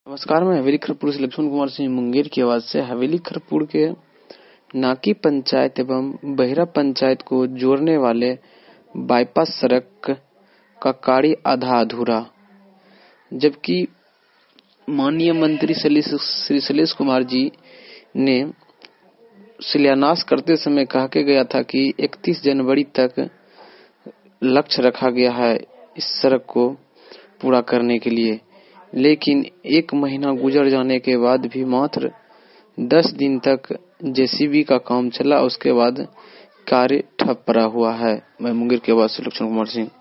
नमस्कार, मैं हवेली खरपुर से लक्ष्मण कुमार सिंह मुंगेर की आवाज से हवेली खरपुर के नाकी पंचायत एवं बहिरा पंचायत को जोड़ने वाले बाईपास सड़क का कार्य आधा अधूरा, जबकि माननीय मंत्री श्री शैलेश कुमार जी ने शिलान्यास करते समय कहा के गया था कि 31 जनवरी तक लक्ष्य रखा गया है इस सड़क को पूरा करने के लिए, लेकिन 1 महीना गुजर जाने के बाद भी मात्र 10 दिन तक जेसीबी का काम चला। उसके बाद कार्य ठप पड़ा हुआ है। मैं मुंगेर के आवाज से लक्ष्मण कुमार सिंह।